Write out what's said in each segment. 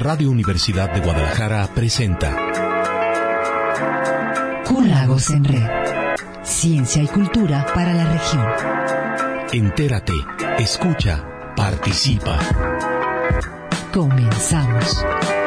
Radio Universidad de Guadalajara presenta Q-Lagos en Red. Ciencia y cultura para la región. Entérate, escucha, participa. Comenzamos.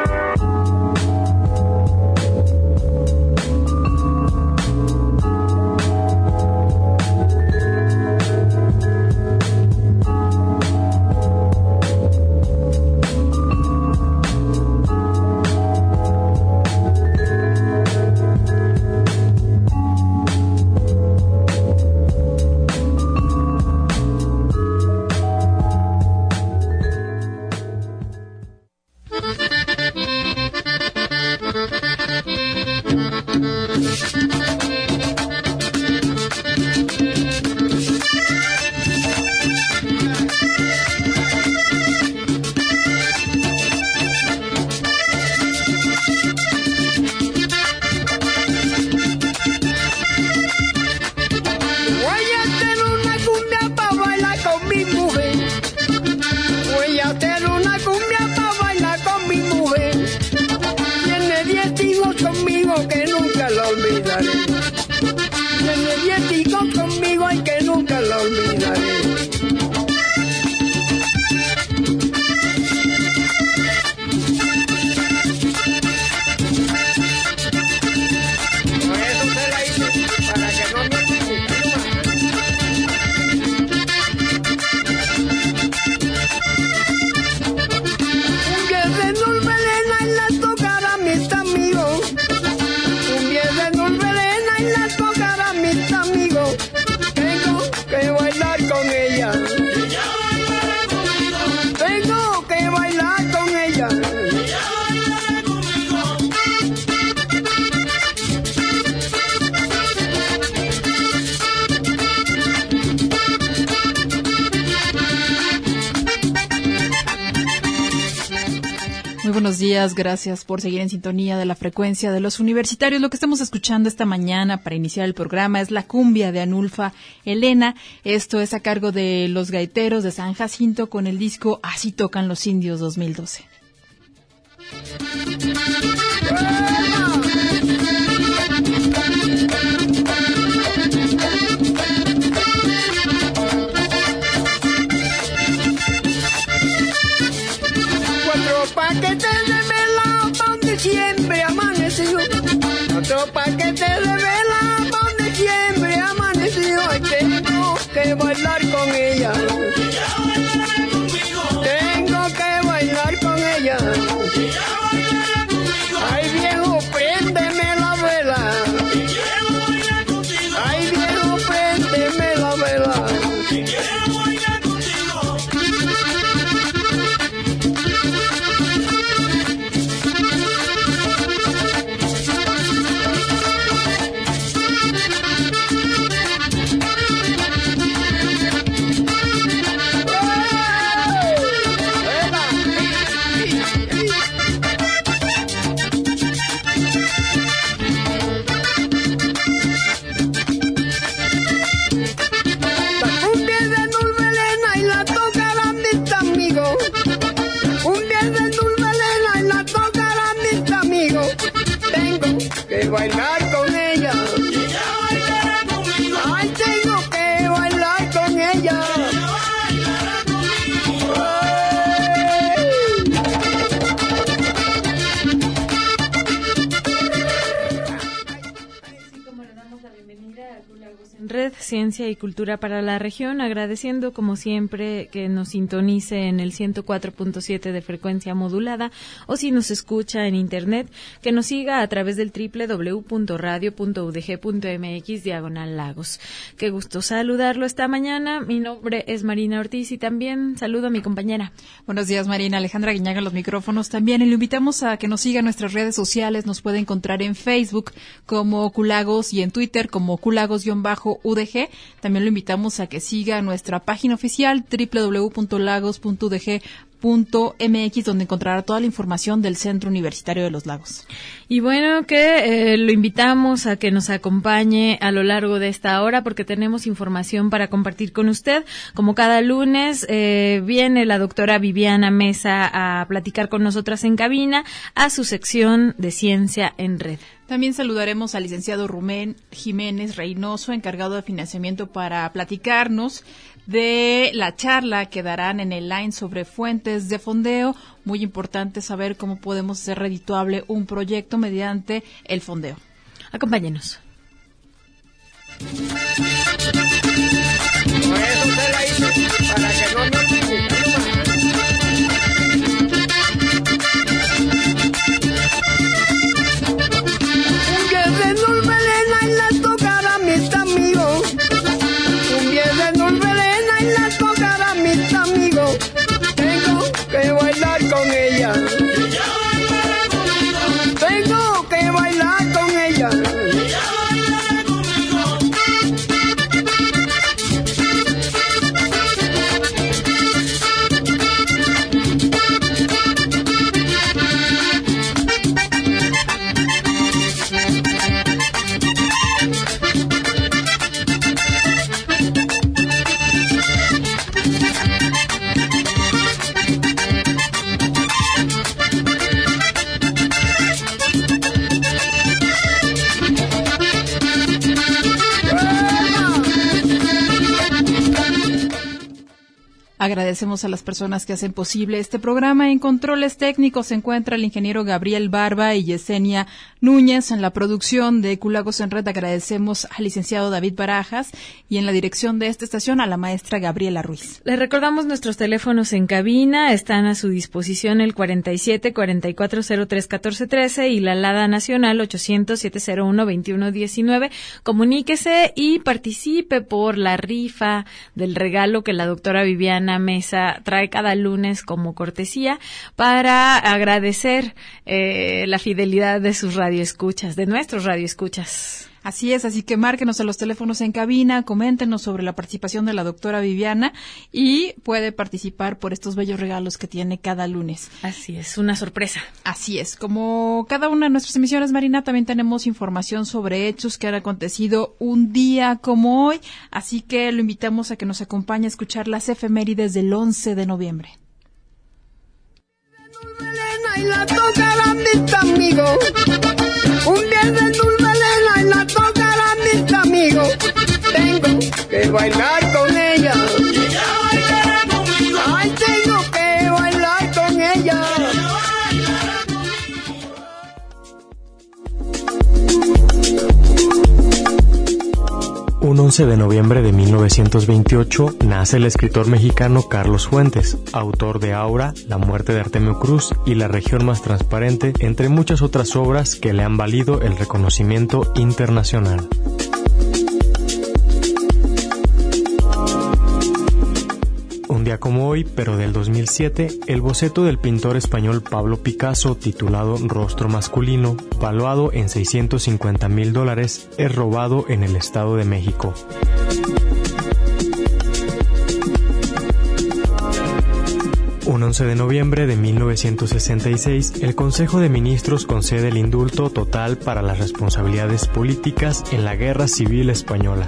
Buenos días, gracias por seguir en sintonía de la frecuencia de los universitarios. Lo que estamos escuchando esta mañana para iniciar el programa es la cumbia de Anulfa Elena. Esto es a cargo de los gaiteros de San Jacinto con el disco Así tocan los indios 2012. Paquete de vela donde siempre amaneció, otro paquete de vela donde siempre amaneció. Ay, tengo que bailar con ella, tengo que bailar con ella. Ay, viejo, préndeme la vela, ay, viejo, préndeme la vela. Bailar con ella, ella bailará conmigo. Ay, tengo que bailar con ella. Ella bailará conmigo. Así como le damos la bienvenida a Q-Lagos en Red, Ciencia y Cultura para la región, agradeciendo como siempre que nos sintonice en el 104.7 de frecuencia modulada, o si nos escucha en internet, que nos siga a través del www.radio.udg.mx/lagos. Qué gusto saludarlo esta mañana. Mi nombre es Marina Ortiz y también saludo a mi compañera. Buenos días, Marina. Alejandra Guiñaga en los micrófonos también. Y le invitamos a que nos siga en nuestras redes sociales. Nos puede encontrar en Facebook como Q-Lagos y en Twitter como Q-Lagos-UDG. También lo invitamos a que siga nuestra página oficial www.lagos.udg.mx donde encontrará toda la información del Centro Universitario de los Lagos. Y bueno, que lo invitamos a que nos acompañe a lo largo de esta hora porque tenemos información para compartir con usted. Como cada lunes, viene la doctora Viviana Mesa a platicar con nosotras en cabina a su sección de Ciencia en Red. También saludaremos al licenciado Rumén Jiménez Reynoso, encargado de financiamiento, para platicarnos de la charla que darán en el LINE sobre fuentes de fondeo. Muy importante saber cómo podemos hacer redituable un proyecto mediante el fondeo. Acompáñenos. Por eso se la hice, para que no nos con ella. Tengo que bailar con ella. Agradecemos a las personas que hacen posible este programa. En controles técnicos se encuentra el ingeniero Gabriel Barba y Yesenia Núñez. En la producción de Culagos en Red agradecemos al licenciado David Barajas y en la dirección de esta estación a la maestra Gabriela Ruiz. Les recordamos nuestros teléfonos en cabina. Están a su disposición el 47-4403-1413 y la alada nacional 800-701-2119. Comuníquese y participe por la rifa del regalo que la doctora Viviana Mesa trae cada lunes como cortesía para agradecer la fidelidad de sus radioescuchas, de nuestros radioescuchas. Así es, así que márquenos a los teléfonos en cabina, coméntenos sobre la participación de la doctora Viviana y puede participar por estos bellos regalos que tiene cada lunes. Así es, una sorpresa. Así es, como cada una de nuestras emisiones, Marina, también tenemos información sobre hechos que han acontecido un día como hoy, así que lo invitamos a que nos acompañe a escuchar las efemérides del 11 de noviembre. Y la tocarán mis amigos. Un viernes dulce Elena y la tocarán mis amigos. Tengo que bailar con ella. Ay, tengo que bailar con ella. Un 11 de noviembre de 1928 nace el escritor mexicano Carlos Fuentes, autor de Aura, La muerte de Artemio Cruz y La región más transparente, entre muchas otras obras que le han valido el reconocimiento internacional. Un día como hoy, pero del 2007, el boceto del pintor español Pablo Picasso, titulado Rostro masculino, valuado en $650,000, es robado en el Estado de México. Un 11 de noviembre de 1966, el Consejo de Ministros concede el indulto total para las responsabilidades políticas en la Guerra Civil Española.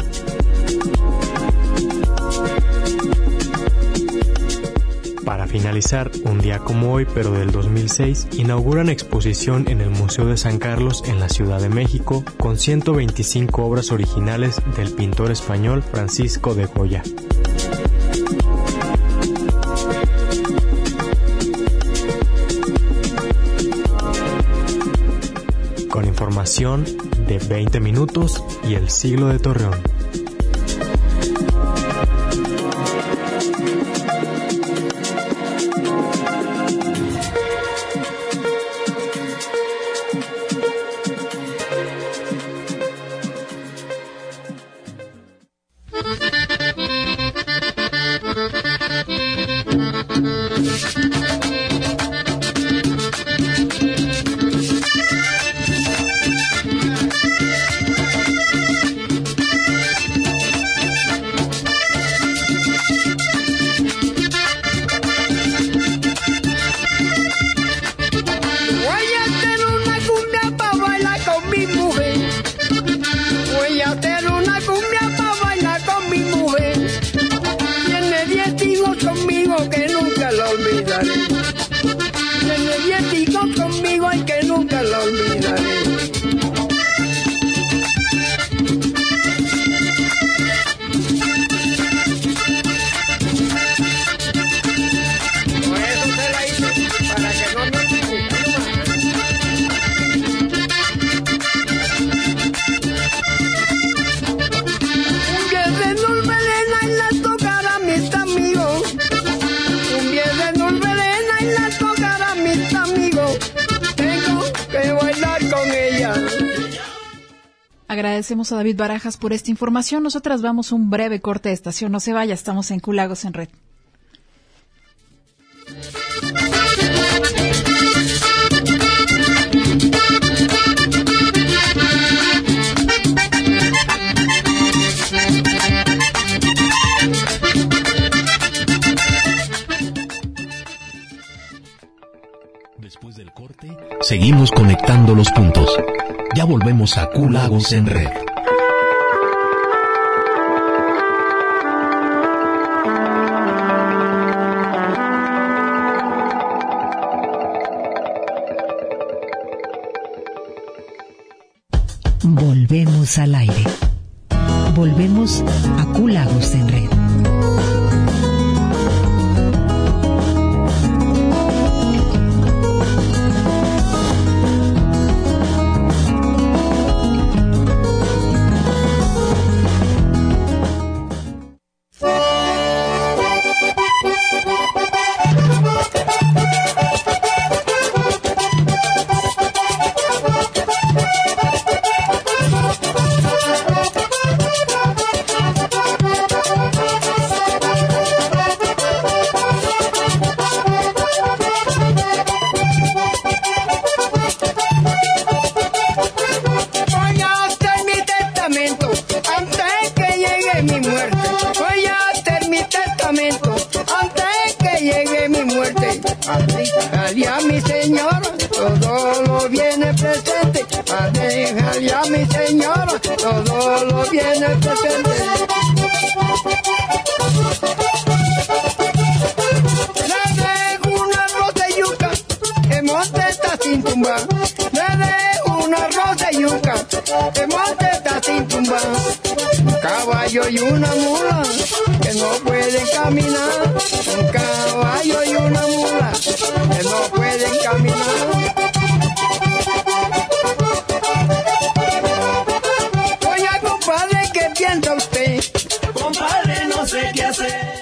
Para finalizar, un día como hoy, pero del 2006, inauguran exposición en el Museo de San Carlos en la Ciudad de México con 125 obras originales del pintor español Francisco de Goya. Con información de 20 minutos y el siglo de Torreón. Agradecemos a David Barajas por esta información. Nosotras vamos a un breve corte de estación. No se vaya, estamos en Q-Lagos en Red. Después del corte, seguimos conectando los puntos. Ya volvemos a Q-Lagos en Red. Volvemos al aire. Volvemos a Q-Lagos en Red. caballo y una mula que no pueden caminar. Un caballo y una mula que no pueden caminar. Oiga, compadre, ¿qué piensa usted? Compadre, no sé qué hacer.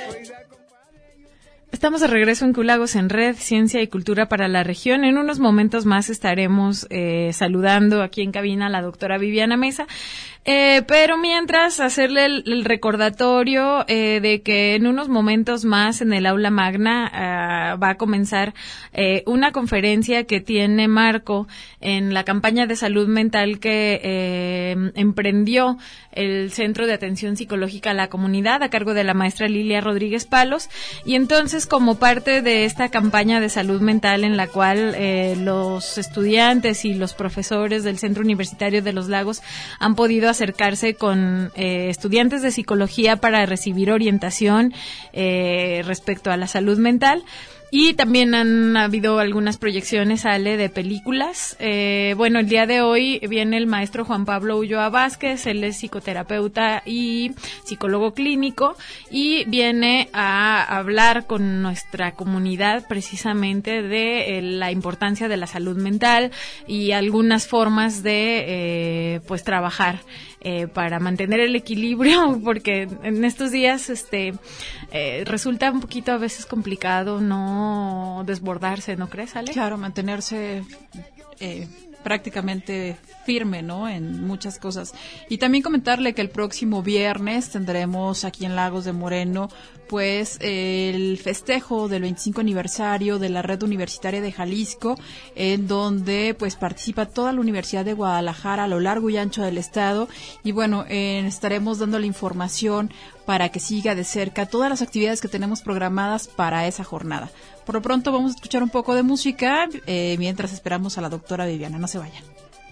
Estamos de regreso en Q-Lagos en Red, Ciencia y Cultura para la Región. En unos momentos más estaremos saludando aquí en cabina a la doctora Viviana Mesa. Pero mientras, hacerle el recordatorio de que en unos momentos más en el aula magna va a comenzar una conferencia que tiene marco en la campaña de salud mental que emprendió el Centro de Atención Psicológica a la Comunidad a cargo de la maestra Lilia Rodríguez Palos. Y entonces, como parte de esta campaña de salud mental en la cual los estudiantes y los profesores del Centro Universitario de Los Lagos han podido acercarse con estudiantes de psicología para recibir orientación respecto a la salud mental. Y también han habido algunas proyecciones, Ale, de películas. Bueno, el día de hoy viene el maestro Juan Pablo Ulloa Vázquez, él es psicoterapeuta y psicólogo clínico, y viene a hablar con nuestra comunidad precisamente de la importancia de la salud mental y algunas formas de pues trabajar para mantener el equilibrio, porque en estos días resulta un poquito a veces complicado no desbordarse, ¿no crees, Ale? Claro, mantenerse prácticamente firme, ¿no?, en muchas cosas. Y también comentarle que el próximo viernes tendremos aquí en Lagos de Moreno pues el festejo del 25 aniversario de la Red Universitaria de Jalisco, en donde pues participa toda la Universidad de Guadalajara a lo largo y ancho del estado. Y bueno, estaremos dando la información para que siga de cerca todas las actividades que tenemos programadas para esa jornada. Por lo pronto vamos a escuchar un poco de música mientras esperamos a la doctora Viviana. No se vayan.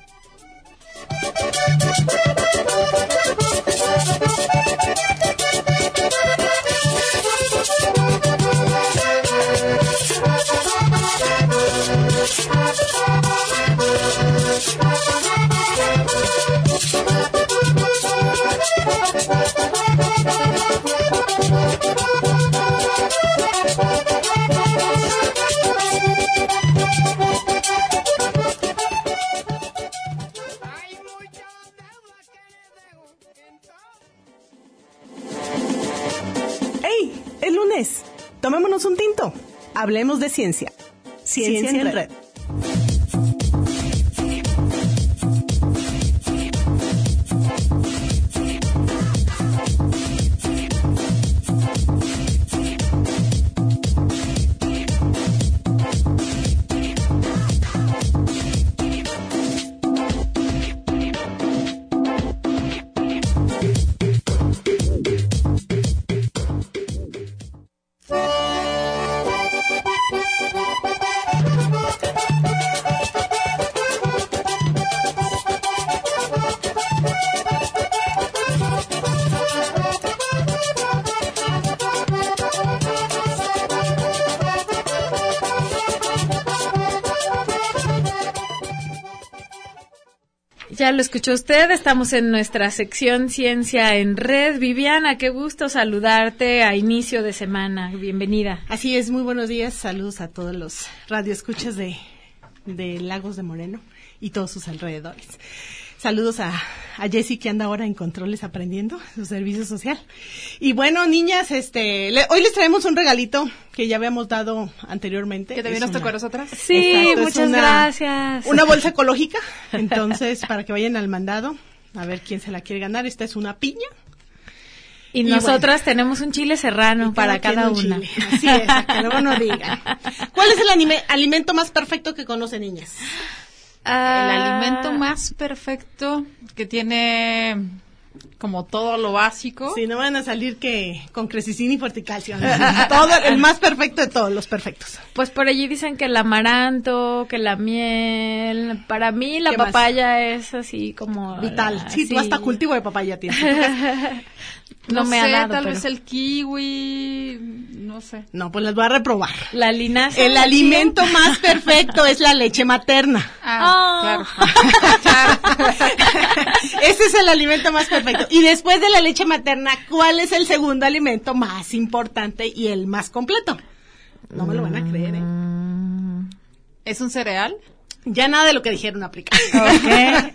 ¡Hey! ¡Es lunes! Tomémonos un tinto. Hablemos de ciencia. Ciencia en Red. Ya lo escuchó usted, estamos en nuestra sección Ciencia en Red. Viviana, qué gusto saludarte a inicio de semana, bienvenida. Así es, muy buenos días, saludos a todos los radioescuchas de Lagos de Moreno y todos sus alrededores. Saludos a Jessy, que anda ahora en controles aprendiendo su servicio social. Y bueno, niñas, hoy les traemos un regalito que ya habíamos dado anteriormente. ¿Que también nos tocó a nosotras? Sí, exacto, muchas gracias. Una bolsa ecológica, entonces, para que vayan al mandado, a ver quién se la quiere ganar. Esta es una piña. Y nosotras tenemos un chile serrano para cada una. Chile. Así es, a que luego no digan. ¿Cuál es el alimento más perfecto que conocen, niñas? El alimento más perfecto, que tiene como todo lo básico. Sí, no van a salir que con crecicina y forticalcio. Todo, el más perfecto de todos los perfectos. Pues por allí dicen que el amaranto, que la miel. Para mí la papaya es así como vital. Sí, tú hasta cultivo de papaya tienes. No me sé, ha dado, tal pero... vez el kiwi, no sé. No, pues las voy a reprobar. La linaza. El alimento más perfecto es la leche materna. Claro. Ese es el alimento más perfecto. Y después de la leche materna, ¿cuál es el segundo alimento más importante y el más completo? No me lo van a creer, ¿eh? ¿Es un cereal? Ya nada de lo que dijeron aplica. Okay.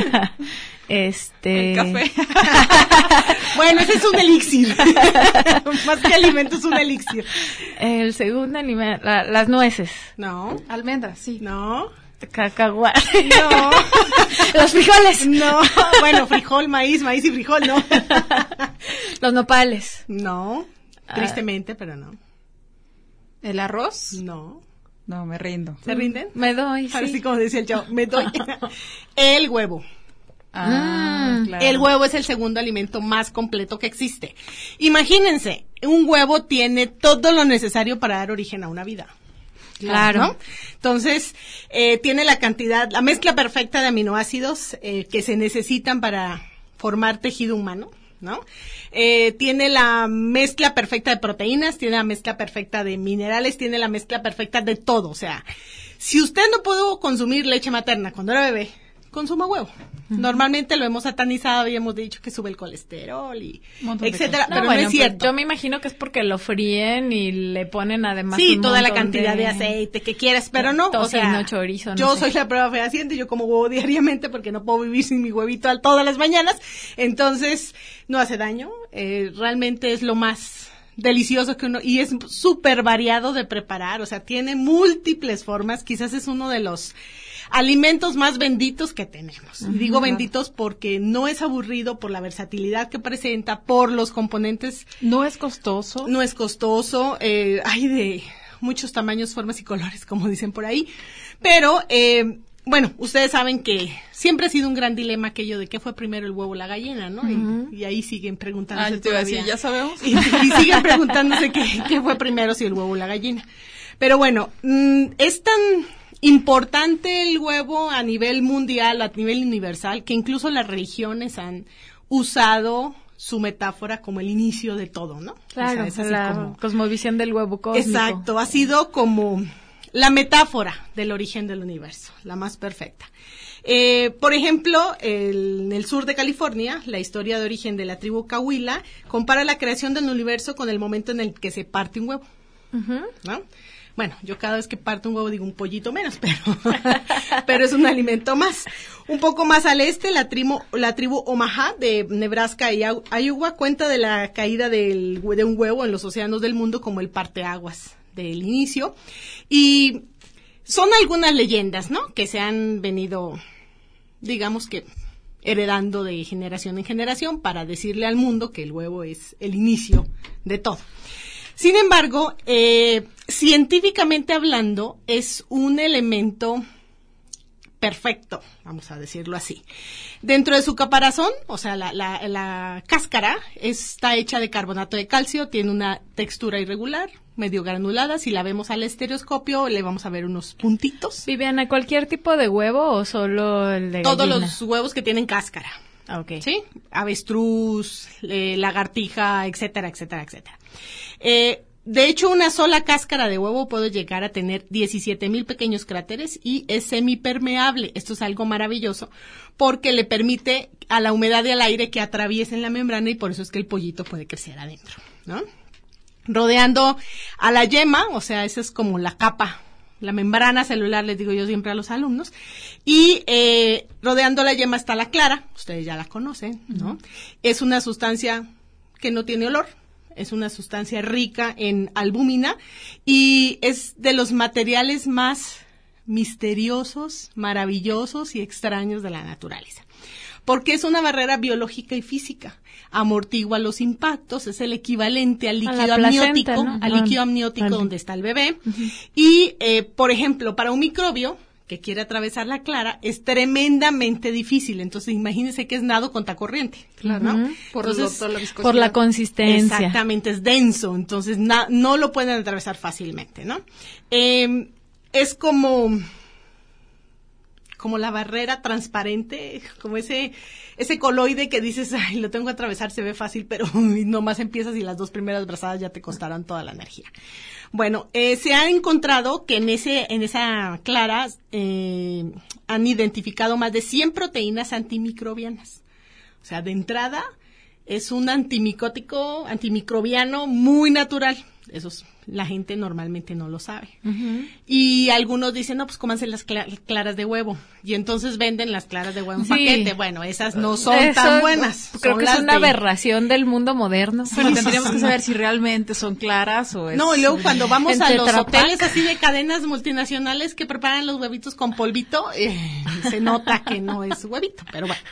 El café. Bueno, ese es un elixir. Más que alimento, es un elixir. El segundo alimento, las nueces. No. Almendras, sí. No. Cacahuate. No. Los frijoles. No. Bueno, frijol, maíz y frijol, no. Los nopales. No. Tristemente, pero no. ¿El arroz? No. No, me rindo. ¿Se rinden? Me doy, Ahora sí. sí, como decía el chavo, me doy. El huevo. Claro. El huevo es el segundo alimento más completo que existe. Imagínense, un huevo tiene todo lo necesario para dar origen a una vida. Claro. ¿No? Entonces, tiene la mezcla perfecta de aminoácidos que se necesitan para formar tejido humano, ¿no? Tiene la mezcla perfecta de proteínas, tiene la mezcla perfecta de minerales, tiene la mezcla perfecta de todo. O sea, si usted no pudo consumir leche materna cuando era bebé, consuma huevo. Normalmente lo hemos satanizado y hemos dicho que sube el colesterol y etcétera, pero no es cierto. Yo me imagino que es porque lo fríen y le ponen además toda la cantidad de aceite que quieras, pero no, tocino, o sea, chorizo, yo soy la prueba fehaciente, yo como huevo diariamente porque no puedo vivir sin mi huevito todas las mañanas, entonces no hace daño, realmente es lo más delicioso que uno, y es súper variado de preparar, o sea, tiene múltiples formas, quizás es uno de los alimentos más benditos que tenemos. Y digo benditos porque no es aburrido por la versatilidad que presenta, por los componentes. No es costoso. No es costoso, hay de muchos tamaños, formas y colores, como dicen por ahí. Pero, bueno, ustedes saben que siempre ha sido un gran dilema aquello de qué fue primero el huevo o la gallina, ¿no? Y ahí siguen preguntándose te iba a decir, ya sabemos. Y siguen preguntándose qué fue primero, si el huevo o la gallina. Pero bueno, es tan importante el huevo a nivel mundial, a nivel universal, que incluso las religiones han usado su metáfora como el inicio de todo, ¿no? Claro, o sea, es la como cosmovisión del huevo cósmico. Exacto, ha sido como la metáfora del origen del universo, la más perfecta. Por ejemplo, en el sur de California, la historia de origen de la tribu Cahuila compara la creación del universo con el momento en el que se parte un huevo, ¿no? Bueno, yo cada vez que parto un huevo digo un pollito menos, pero es un alimento más. Un poco más al este, la tribu Omaha de Nebraska y Iowa cuenta de la caída de un huevo en los océanos del mundo como el parteaguas del inicio. Y son algunas leyendas, ¿no? Que se han venido, digamos que, heredando de generación en generación para decirle al mundo que el huevo es el inicio de todo. Sin embargo, científicamente hablando, es un elemento perfecto, vamos a decirlo así. Dentro de su caparazón, o sea, la cáscara está hecha de carbonato de calcio, tiene una textura irregular, medio granulada. Si la vemos al estereoscopio, le vamos a ver unos puntitos. Viviana, ¿cualquier tipo de huevo o solo el de Todos gallina? los huevos que tienen cáscara. Okay. ¿Sí? Avestruz, lagartija, etcétera, etcétera, etcétera. De hecho, una sola cáscara de huevo puede llegar a tener 17,000 pequeños cráteres y es semipermeable. Esto es algo maravilloso porque le permite a la humedad y al aire que atraviesen la membrana y por eso es que el pollito puede crecer adentro, ¿no? Rodeando a la yema, o sea, esa es como la capa, la membrana celular, les digo yo siempre a los alumnos, y rodeando la yema está la clara, ustedes ya la conocen, ¿no? Es una sustancia que no tiene olor, es una sustancia rica en albúmina y es de los materiales más misteriosos, maravillosos y extraños de la naturaleza. Porque es una barrera biológica y física. Amortigua los impactos, es el equivalente al líquido amniótico, ¿no? Al líquido amniótico donde está el bebé. Y, por ejemplo, para un microbio que quiere atravesar la clara, es tremendamente difícil. Entonces, imagínense que es nado contra corriente, ¿no? Por la consistencia. Exactamente, es denso. Entonces, no lo pueden atravesar fácilmente, ¿no? Es como la barrera transparente, como ese coloide que dices, ay, lo tengo que atravesar, se ve fácil, pero nomás empiezas y las 2 primeras brazadas ya te costarán toda la energía. Bueno, se ha encontrado que en esa clara han identificado más de 100 proteínas antimicrobianas. O sea, de entrada es un antimicrobiano muy natural. Eso la gente normalmente no lo sabe. Y algunos dicen, no, pues cómanse las claras de huevo. Y entonces venden las claras de huevo en paquete. Bueno, esas no son tan buenas. Creo que es una aberración del mundo moderno. Pero tendríamos que saber si realmente son claras o es... No, y luego cuando vamos a los hoteles así de cadenas multinacionales que preparan los huevitos con polvito, se nota que no es huevito, pero bueno.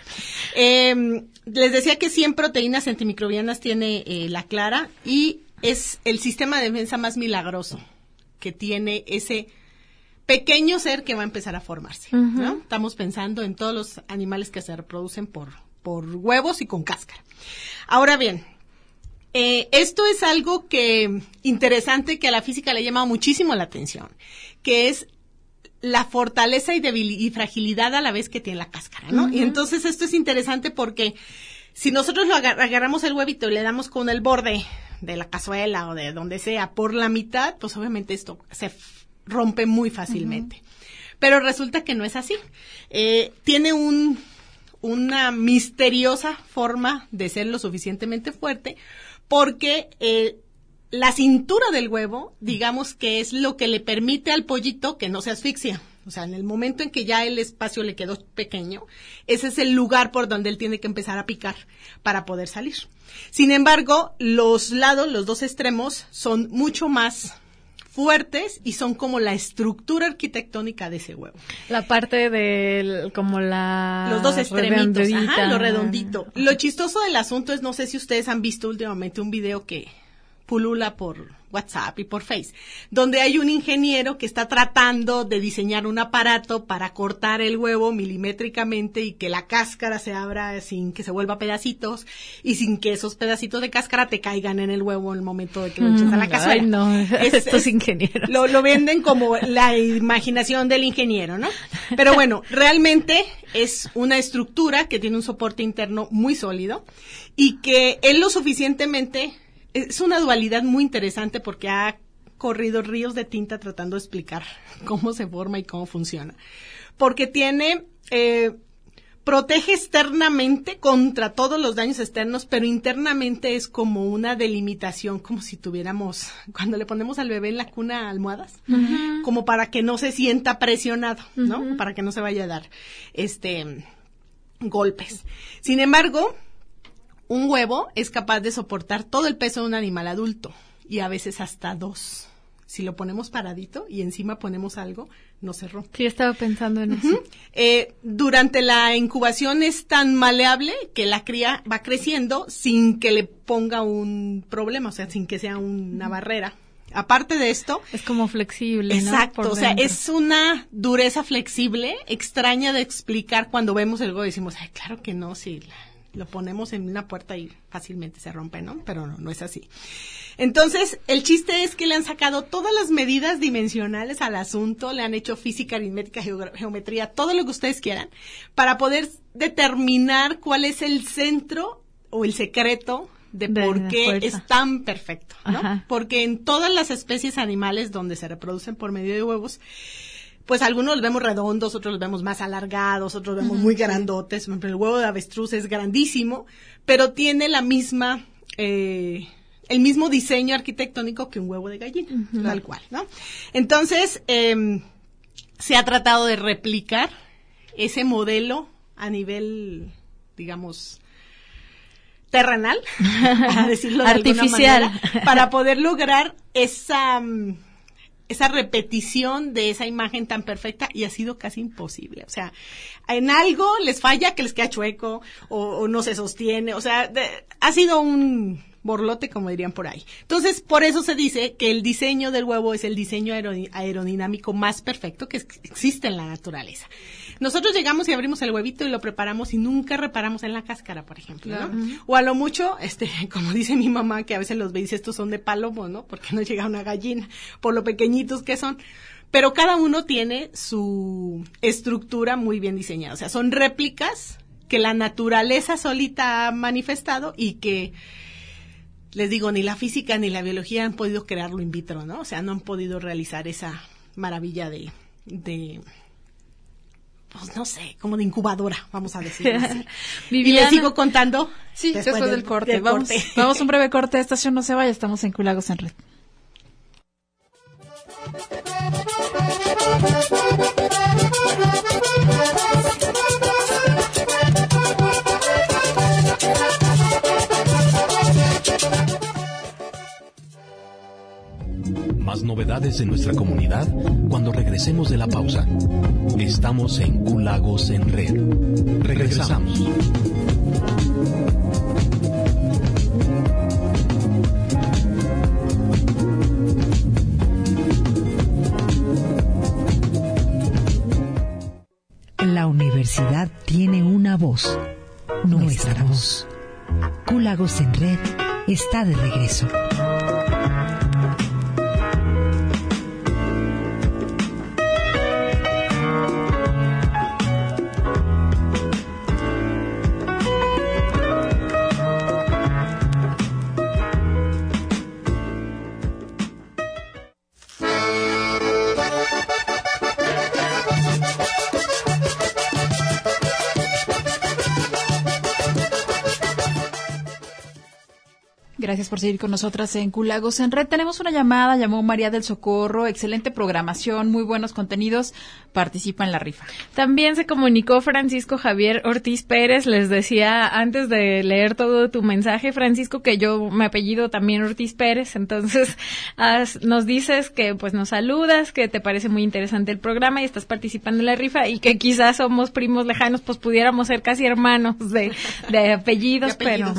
Les decía que 100 proteínas antimicrobianas tiene la clara y es el sistema de defensa más milagroso que tiene ese pequeño ser que va a empezar a formarse, ¿no? Estamos pensando en todos los animales que se reproducen por huevos y con cáscara. Ahora bien, esto es algo interesante que a la física le llama muchísimo la atención, que es la fortaleza y fragilidad a la vez que tiene la cáscara, ¿no? Y entonces esto es interesante porque si nosotros lo agarramos el huevito y le damos con el borde de la cazuela o de donde sea por la mitad, pues obviamente esto se rompe muy fácilmente. Pero resulta que no es así. Tiene una misteriosa forma de ser lo suficientemente fuerte porque la cintura del huevo, digamos que es lo que le permite al pollito que no se asfixia. O sea, en el momento en que ya el espacio le quedó pequeño, ese es el lugar por donde él tiene que empezar a picar para poder salir. Sin embargo, los lados, los 2 extremos, son mucho más fuertes y son como la estructura arquitectónica de ese huevo. La parte del, como los 2 extremitos, lo redondito. Lo chistoso del asunto es, no sé si ustedes han visto últimamente un video que pulula por WhatsApp y por Face, donde hay un ingeniero que está tratando de diseñar un aparato para cortar el huevo milimétricamente y que la cáscara se abra sin que se vuelva pedacitos y sin que esos pedacitos de cáscara te caigan en el huevo en el momento de que lo eches a la cazuela. Ay, no, estos ingenieros. Lo venden como la imaginación del ingeniero, ¿no? Pero bueno, realmente es una estructura que tiene un soporte interno muy sólido y que es lo suficientemente... Es una dualidad muy interesante porque ha corrido ríos de tinta tratando de explicar cómo se forma y cómo funciona. Porque protege externamente contra todos los daños externos, pero internamente es como una delimitación, como si tuviéramos, cuando le ponemos al bebé en la cuna almohadas, como para que no se sienta presionado, ¿no? Para que no se vaya a dar golpes. Sin embargo, un huevo es capaz de soportar todo el peso de un animal adulto y a veces hasta 2. Si lo ponemos paradito y encima ponemos algo, no se rompe. Sí, estaba pensando en eso. Durante la incubación es tan maleable que la cría va creciendo sin que le ponga un problema, o sea, sin que sea una barrera. Aparte de esto... Es como flexible, ¿no? Exacto, o sea, es una dureza flexible, extraña de explicar cuando vemos el huevo y decimos, ay, claro que no, sí, lo ponemos en una puerta y fácilmente se rompe, ¿no? Pero no es así. Entonces, el chiste es que le han sacado todas las medidas dimensionales al asunto, le han hecho física, aritmética, geometría, todo lo que ustedes quieran, para poder determinar cuál es el centro o el secreto de por qué fuerza. es tan perfecto, ¿no? Ajá. Porque en todas las especies animales donde se reproducen por medio de huevos, pues algunos los vemos redondos, otros los vemos más alargados, otros los vemos muy grandotes. Por ejemplo, el huevo de avestruz es grandísimo, pero tiene la misma, el mismo diseño arquitectónico que un huevo de gallina, tal cual, ¿no? Entonces, se ha tratado de replicar ese modelo a nivel, digamos, terrenal, para decirlo de artificial, alguna manera, para poder lograr esa repetición de esa imagen tan perfecta, y ha sido casi imposible. O sea, en algo les falla, que les queda chueco o no se sostiene. O sea, ha sido un borlote, como dirían por ahí. Entonces, por eso se dice que el diseño del huevo es el diseño aerodinámico más perfecto que existe en la naturaleza. Nosotros llegamos y abrimos el huevito y lo preparamos y nunca reparamos en la cáscara, por ejemplo, ¿no? O a lo mucho, como dice mi mamá, que a veces los ve y dice, estos son de palomo, ¿no? Porque no llega una gallina, por lo pequeñitos que son. Pero cada uno tiene su estructura muy bien diseñada. O sea, son réplicas que la naturaleza solita ha manifestado y que, les digo, ni la física ni la biología han podido crearlo in vitro, ¿no? O sea, no han podido realizar esa maravilla de pues no sé, como de incubadora, vamos a decirlo así. Viviana. Y les sigo contando. Sí, después del corte. Vamos a un breve corte de estación, no se vaya, estamos en Culagos en Red. Más novedades en nuestra comunidad cuando regresemos de la pausa. Estamos en Culagos en Red. Regresamos. La universidad tiene una voz, nuestra voz. Culagos en Red está de regreso. Gracias por seguir con nosotras en Culagos en Red. Tenemos una llamada, llamó María del Socorro, excelente programación, muy buenos contenidos, participa en la rifa. También se comunicó Francisco Javier Ortiz Pérez, les decía antes de leer todo tu mensaje, Francisco, que yo me apellido también Ortiz Pérez, entonces nos dices que pues nos saludas, que te parece muy interesante el programa y estás participando en la rifa y que quizás somos primos lejanos, pues pudiéramos ser casi hermanos de apellidos, pero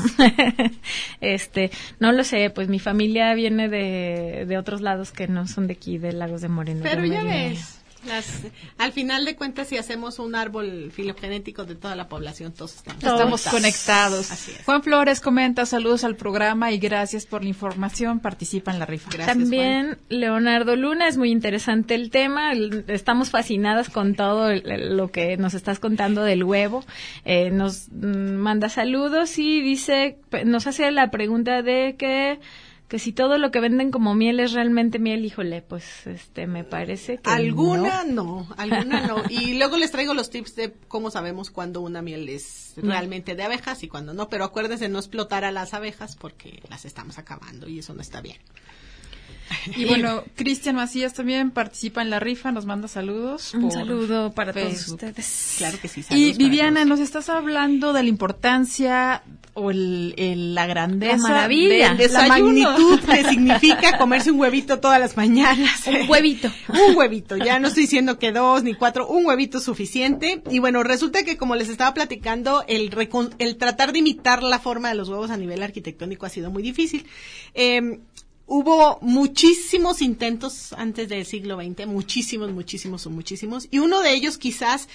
no lo sé, pues mi familia viene de otros lados que no son de aquí, de Lagos de Moreno. Pero ya ves, al final de cuentas, si hacemos un árbol filogenético de toda la población, todos estamos conectados. Así es. Juan Flores comenta, saludos al programa y gracias por la información, participa en la rifa. Gracias, también Juan. Leonardo Luna, es muy interesante el tema, estamos fascinadas con todo lo que nos estás contando del huevo, nos manda saludos y dice, nos hace la pregunta de que si todo lo que venden como miel es realmente miel, híjole, pues me parece que alguna no. Y luego les traigo los tips de cómo sabemos cuando una miel es realmente de abejas y cuando no, pero acuérdense no explotar a las abejas porque las estamos acabando y eso no está bien. Y bueno, Cristian Macías también participa en la rifa, nos manda saludos. Un saludo para Facebook. todos ustedes. Claro que sí. Y Viviana, nos estás hablando de la importancia o la grandeza, la maravilla, la magnitud que significa comerse un huevito todas las mañanas. Un huevito. Un huevito, ya no estoy diciendo que 2 ni 4, un huevito es suficiente. Y bueno, resulta que como les estaba platicando, el tratar de imitar la forma de los huevos a nivel arquitectónico ha sido muy difícil. Hubo muchísimos intentos antes del siglo XX, muchísimos, y uno de ellos quizás,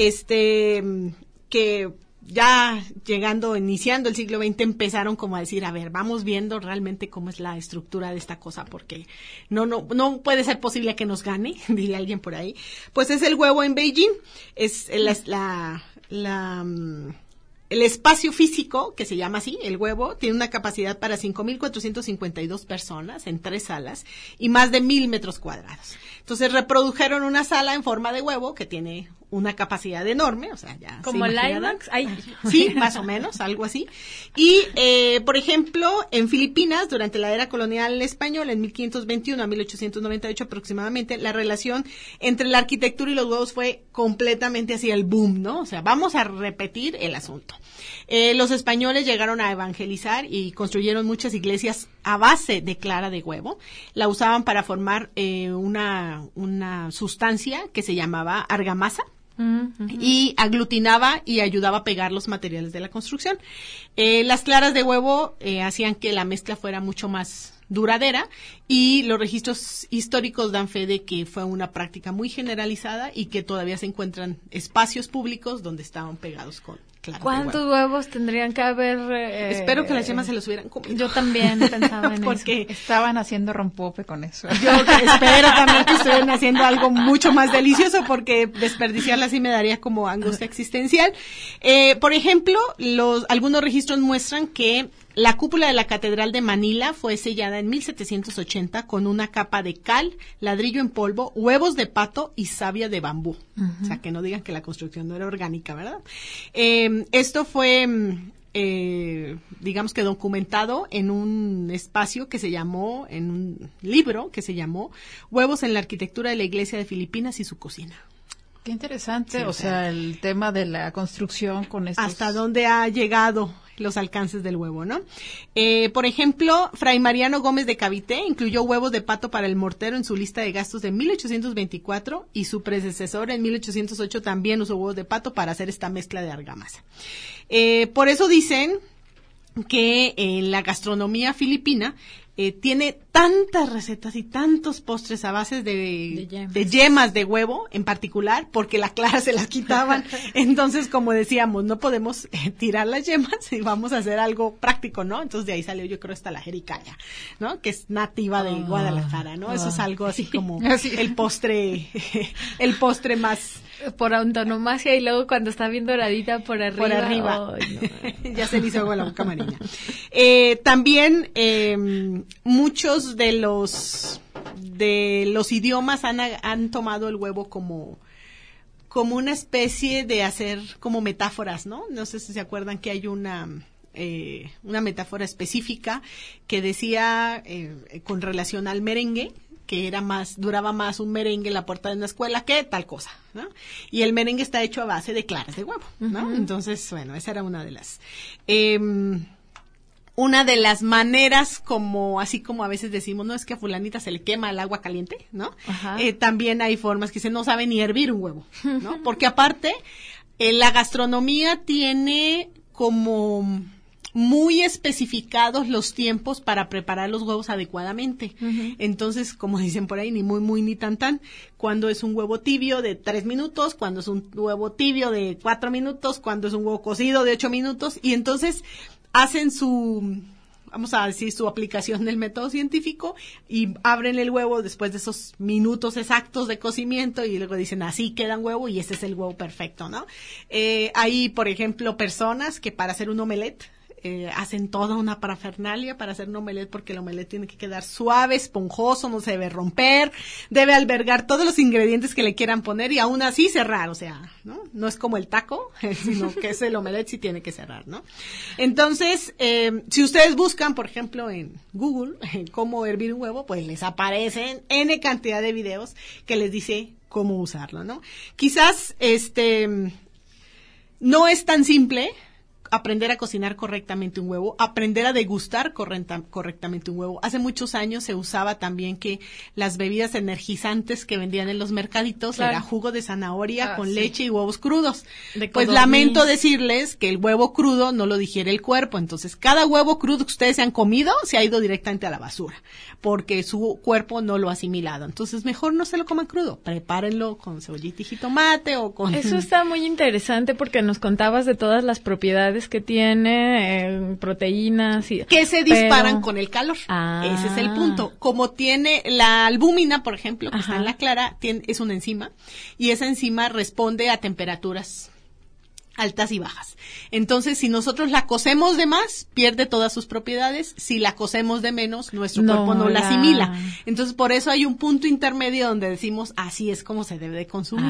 que ya iniciando el siglo XX empezaron como a decir, a ver, vamos viendo realmente cómo es la estructura de esta cosa, porque no puede ser posible que nos gane, diría alguien por ahí. Pues es el huevo en Beijing, es el espacio físico, que se llama así, el huevo, tiene una capacidad para 5,452 personas en 3 salas y más de 1,000 metros cuadrados. Entonces reprodujeron una sala en forma de huevo que tiene una capacidad enorme, o sea, ya como el IMAX. Sí, más o menos, algo así. Y, por ejemplo, en Filipinas, durante la era colonial española, en 1521 a 1898 aproximadamente, la relación entre la arquitectura y los huevos fue completamente así el boom, ¿no? O sea, vamos a repetir el asunto. Los españoles llegaron a evangelizar y construyeron muchas iglesias a base de clara de huevo. La usaban para formar una sustancia que se llamaba argamasa. Y aglutinaba y ayudaba a pegar los materiales de la construcción. Las claras de huevo hacían que la mezcla fuera mucho más duradera y los registros históricos dan fe de que fue una práctica muy generalizada y que todavía se encuentran espacios públicos donde estaban pegados con claras de huevo. ¿Cuántos huevos tendrían que haber? Espero que las yemas se los hubieran comido. Yo también pensaba en porque eso. Estaban haciendo rompope con eso. Yo espero también que estén haciendo algo mucho más delicioso porque desperdiciarla así me daría como angustia existencial. Por ejemplo, algunos registros muestran que la cúpula de la Catedral de Manila fue sellada en 1780 con una capa de cal, ladrillo en polvo, huevos de pato y savia de bambú. O sea, que no digan que la construcción no era orgánica, ¿verdad? Esto fue, digamos que documentado en un espacio que se llamó, en un libro que se llamó Huevos en la arquitectura de la Iglesia de Filipinas y su cocina. Qué interesante, Sí, o sea, el tema de la construcción con estos... Hasta dónde ha llegado los alcances del huevo, ¿no? Por ejemplo, Fray Mariano Gómez de Cavité incluyó huevos de pato para el mortero en su lista de gastos de 1824 y su predecesor en 1808 también usó huevos de pato para hacer esta mezcla de argamasa. Por eso dicen que la gastronomía filipina tiene tantas recetas y tantos postres a base de yemas de huevo en particular, porque la clara se las quitaban. Entonces, como decíamos, no podemos tirar las yemas y vamos a hacer algo práctico, ¿no? Entonces, de ahí salió, yo creo, esta la jericaya, ¿no? Que es nativa de Guadalajara, ¿no? Eso es algo así como el postre más... Por antonomasia y luego cuando está bien doradita por arriba. Por arriba. Oh, no. Ya se le hizo agua la boca marina. También muchos de los idiomas han tomado el huevo como una especie de hacer como metáforas, ¿no? No sé si se acuerdan que hay una metáfora específica que decía con relación al merengue, que duraba más un merengue en la puerta de una escuela que tal cosa, ¿no? Y el merengue está hecho a base de claras de huevo, ¿no? Entonces, bueno, esa era una de las maneras así como a veces decimos, no, es que a fulanita se le quema el agua caliente, ¿no? También hay formas que no sabe ni hervir un huevo, ¿no? Porque aparte, la gastronomía tiene como muy especificados los tiempos para preparar los huevos adecuadamente. Entonces, como dicen por ahí, ni muy, muy, ni tan, tan. Cuando es un huevo tibio de 3 minutos, cuando es un huevo tibio de 4 minutos, cuando es un huevo cocido de 8 minutos. Y entonces hacen su aplicación del método científico y abren el huevo después de esos minutos exactos de cocimiento y luego dicen, así queda un huevo y ese es el huevo perfecto, ¿no? Hay, por ejemplo, personas que para hacer un omelette hacen toda una parafernalia para hacer un omelette, porque el omelette tiene que quedar suave, esponjoso, no se debe romper, debe albergar todos los ingredientes que le quieran poner y aún así cerrar, o sea, ¿no? No es como el taco, sino que es el omelette sí tiene que cerrar, ¿no? Entonces, si ustedes buscan, por ejemplo, en Google, cómo hervir un huevo, pues les aparecen N cantidad de videos que les dice cómo usarlo, ¿no? Quizás, no es tan simple aprender a cocinar correctamente un huevo, aprender a degustar correctamente un huevo. Hace muchos años se usaba también que las bebidas energizantes que vendían en los mercaditos era jugo de zanahoria con leche y huevos crudos. Pues lamento decirles que el huevo crudo no lo digiere el cuerpo, entonces cada huevo crudo que ustedes se han comido se ha ido directamente a la basura, porque su cuerpo no lo ha asimilado. Entonces mejor no se lo coman crudo, prepárenlo con cebollita y jitomate o con... Eso está muy interesante porque nos contabas de todas las propiedades que tiene, proteínas y que se disparan con el calor. Ese es el punto. Como tiene la albúmina, por ejemplo, que está en la clara, es una enzima y esa enzima responde a temperaturas altas y bajas. Entonces, si nosotros la cocemos de más, pierde todas sus propiedades. Si la cocemos de menos, nuestro cuerpo no la asimila. Entonces, por eso hay un punto intermedio donde decimos, así es como se debe de consumir.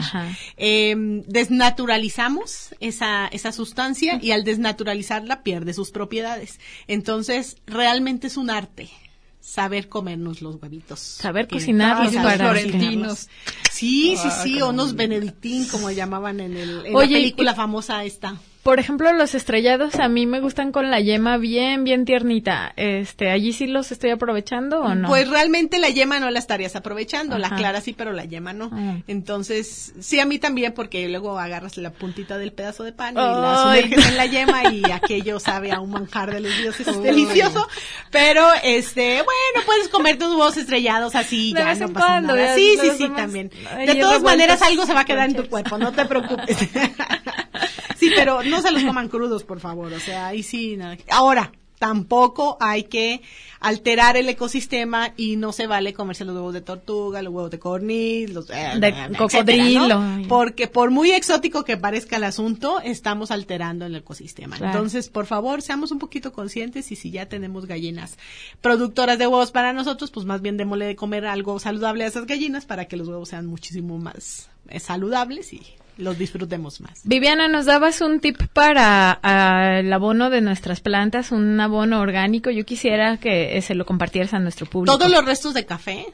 Desnaturalizamos esa sustancia y al desnaturalizarla pierde sus propiedades. Entonces, realmente es un arte saber comernos los huevitos. Saber cocinarlos para florentinos. Sí, o unos benedictín, como llamaban en la película famosa esta. Por ejemplo, los estrellados a mí me gustan con la yema bien tiernita. ¿Allí sí los estoy aprovechando o no? Pues realmente la yema no la estarías aprovechando, la clara sí, pero la yema no. Entonces, sí, a mí también, porque luego agarras la puntita del pedazo de pan y la sumerges en la yema y aquello sabe a un manjar de los dioses, es delicioso. Pero, bueno, puedes comerte unos huevos estrellados así, ya no pasa nada. Sí, también. De todas maneras, algo se va a quedar en tu cuerpo, no te preocupes. Sí, pero no se los coman crudos, por favor, o sea, ahí sí, nada. Ahora, tampoco hay que alterar el ecosistema y no se vale comerse los huevos de tortuga, los huevos de codorniz, los de cocodrilo, ¿no? Porque por muy exótico que parezca el asunto, estamos alterando el ecosistema. Claro. Entonces, por favor, seamos un poquito conscientes y si ya tenemos gallinas productoras de huevos para nosotros, pues más bien démosle de comer algo saludable a esas gallinas para que los huevos sean muchísimo más saludables y los disfrutemos más. Viviana, nos dabas un tip para el abono de nuestras plantas, un abono orgánico. Yo quisiera que se lo compartieras a nuestro público. Todos los restos de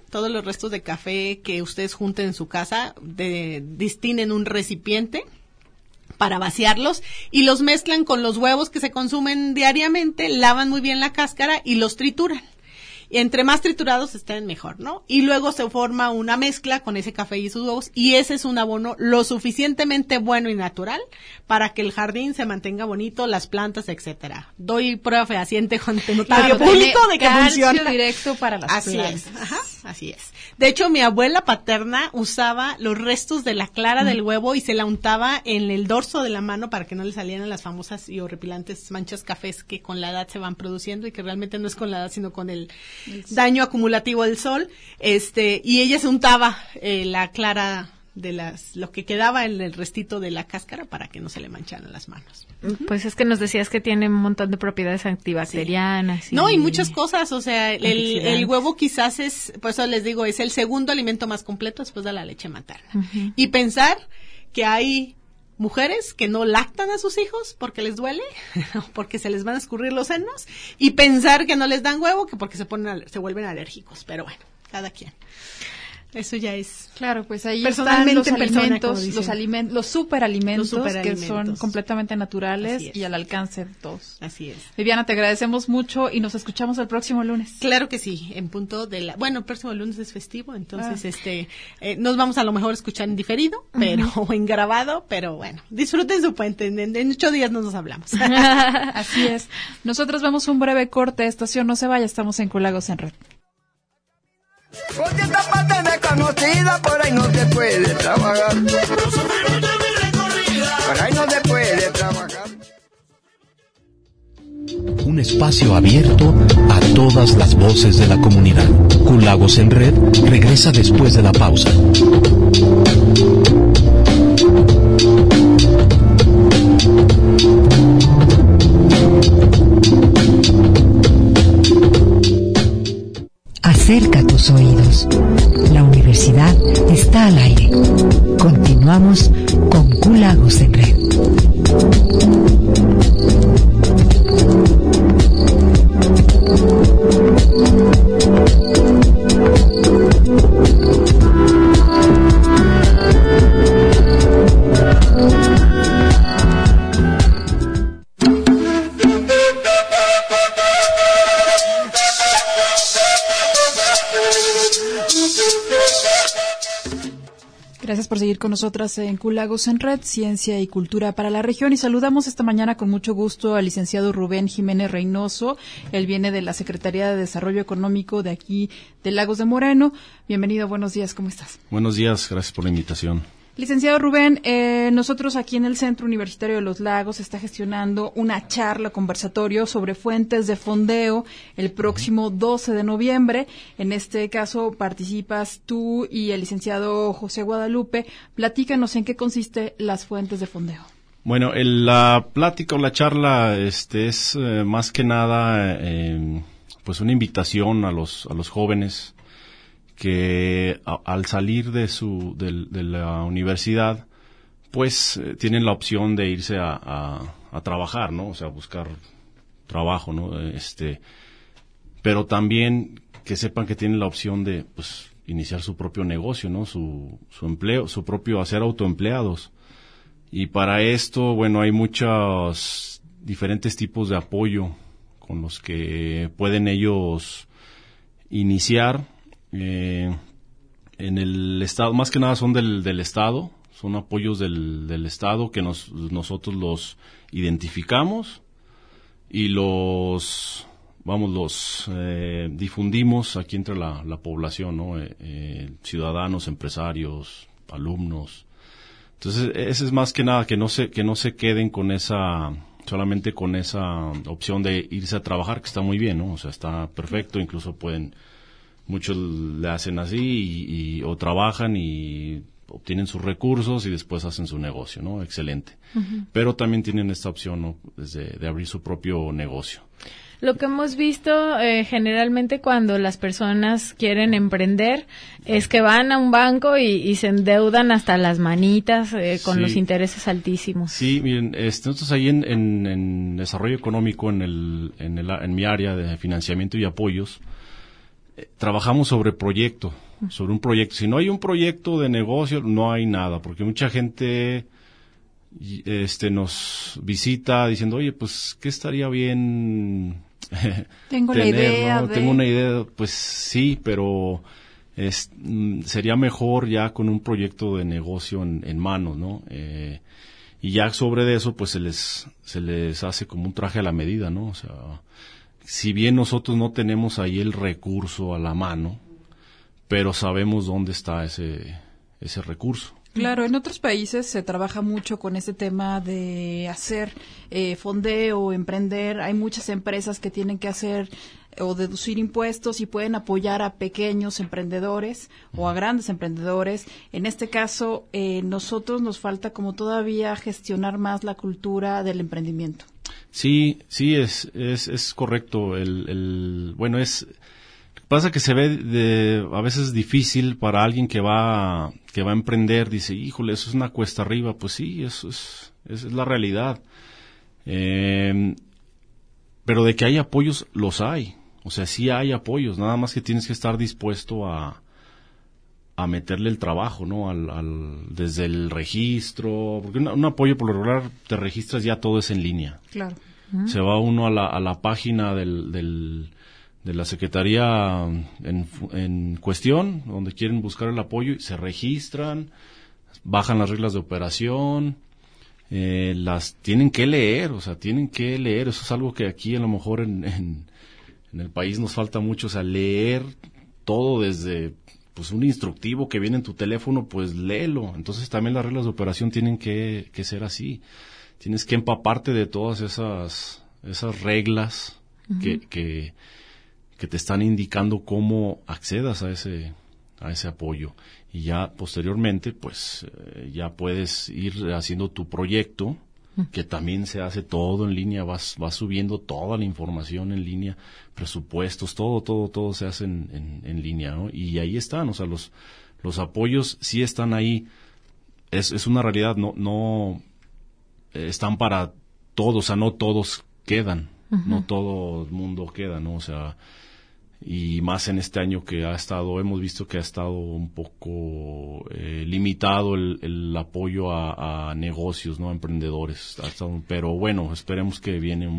café que ustedes junten en su casa, destinen un recipiente para vaciarlos y los mezclan con los huevos que se consumen diariamente, lavan muy bien la cáscara y los trituran. Y entre más triturados estén, mejor, ¿no? Y luego se forma una mezcla con ese café y sus huevos, y ese es un abono lo suficientemente bueno y natural para que el jardín se mantenga bonito, las plantas, etcétera. Doy prueba fehaciente con notario público de que funciona. Directo para las plantas. Así es. De hecho, mi abuela paterna usaba los restos de la clara del huevo y se la untaba en el dorso de la mano para que no le salieran las famosas y horripilantes manchas cafés que con la edad se van produciendo y que realmente no es con la edad, sino con el daño acumulativo del sol, y ella se untaba la clara de lo que quedaba en el restito de la cáscara para que no se le mancharan las manos. Pues es que nos decías que tiene un montón de propiedades antibacterianas. Sí. No, y muchas cosas, o sea, el huevo quizás por eso les digo, es el segundo alimento más completo después de la leche materna. Y pensar que hay mujeres que no lactan a sus hijos porque les duele, porque se les van a escurrir los senos, y pensar que no les dan huevo que porque se vuelven alérgicos. Pero bueno, cada quien. Eso ya es. Claro, pues ahí están los alimentos, los superalimentos que son completamente naturales y al alcance de todos. Así es. Viviana, te agradecemos mucho y nos escuchamos el próximo lunes. Claro que sí, en punto el próximo lunes es festivo, entonces nos vamos a lo mejor a escuchar en diferido, o en grabado, pero bueno, disfruten su puente, en 8 días nos hablamos. Así es. Nosotros vemos un breve corte, estación no se vaya, estamos en Culagos en Red. Porque esta parte desconocida, por ahí no se puede trabajar. Por ahí no se puede trabajar. Un espacio abierto a todas las voces de la comunidad. Culagos en Red regresa después de la pausa. Acerca tus oídos. La universidad está al aire. Continuamos con Culagos en Red. Gracias por seguir con nosotras en Culagos en Red, Ciencia y Cultura para la Región. Y saludamos esta mañana con mucho gusto al licenciado Rubén Jiménez Reynoso. Él viene de la Secretaría de Desarrollo Económico de aquí de Lagos de Moreno. Bienvenido, buenos días, ¿cómo estás? Buenos días, gracias por la invitación. Licenciado Rubén, nosotros aquí en el Centro Universitario de los Lagos está gestionando una charla, conversatorio sobre fuentes de fondeo el próximo 12 de noviembre. En este caso participas tú y el licenciado José Guadalupe. Platícanos en qué consiste las fuentes de fondeo. Bueno, la plática o la charla es más que nada pues una invitación a los jóvenes que al salir de la universidad pues tienen la opción de irse a trabajar, ¿no? O sea, buscar trabajo, ¿no? Pero también que sepan que tienen la opción de pues iniciar su propio negocio, ¿no? Su empleo, su propio, ser autoempleados. Y para esto, bueno, hay muchos diferentes tipos de apoyo con los que pueden ellos iniciar. En el Estado, más que nada son del Estado, son apoyos del Estado que nosotros los identificamos y los difundimos aquí entre la población, ¿no? Ciudadanos, empresarios, alumnos. Entonces, ese es más que nada que no se queden solamente con esa opción de irse a trabajar, que está muy bien, ¿no? O sea, está perfecto, incluso muchos le hacen así o trabajan y obtienen sus recursos y después hacen su negocio, ¿no? Excelente. Uh-huh. Pero también tienen esta opción, ¿no? De abrir su propio negocio. Lo que hemos visto generalmente cuando las personas quieren emprender es que van a un banco y se endeudan hasta las manitas con los intereses altísimos. Sí, miren, nosotros ahí en desarrollo económico, en mi área de financiamiento y apoyos, trabajamos sobre un proyecto. Si no hay un proyecto de negocio, no hay nada, porque mucha gente nos visita diciendo, oye, pues, ¿qué estaría bien Tengo la idea, ¿no? Tengo una idea, pues sí, pero sería mejor ya con un proyecto de negocio en mano, ¿no? Y ya sobre eso, pues se les hace como un traje a la medida, ¿no? O sea, si bien nosotros no tenemos ahí el recurso a la mano, pero sabemos dónde está ese recurso. Claro, en otros países se trabaja mucho con este tema de hacer fondeo, emprender. Hay muchas empresas que tienen que hacer o deducir impuestos y pueden apoyar a pequeños emprendedores o a grandes emprendedores. En este caso, nosotros nos falta como todavía gestionar más la cultura del emprendimiento. Sí, es correcto. Bueno, pasa que se ve a veces difícil para alguien que va a emprender, dice, híjole, eso es una cuesta arriba. Pues sí, eso es la realidad. Pero de que hay apoyos, los hay. O sea, sí hay apoyos, nada más que tienes que estar dispuesto a meterle el trabajo, ¿no? Desde el registro, porque un apoyo por lo regular te registras, ya todo es en línea. Claro. Se va uno a la página de la Secretaría en cuestión, donde quieren buscar el apoyo, y se registran, bajan las reglas de operación, las tienen que leer, eso es algo que aquí a lo mejor en el país nos falta mucho, o sea, leer todo desde pues un instructivo que viene en tu teléfono, pues léelo. Entonces también las reglas de operación tienen que ser así. Tienes que empaparte de todas esas reglas uh-huh. que te están indicando cómo accedas a ese apoyo. Y ya posteriormente, pues, ya puedes ir haciendo tu proyecto, que también se hace todo en línea, vas subiendo toda la información en línea, presupuestos, todo se hace en línea, ¿no? Y ahí están, o sea, los apoyos sí están ahí. Es una realidad, no están para todos, o sea, no todos quedan, uh-huh. No todo el mundo queda, ¿no? O sea, y más en este año que hemos visto que ha estado un poco limitado el apoyo a negocios, ¿no? A emprendedores. Pero bueno, esperemos que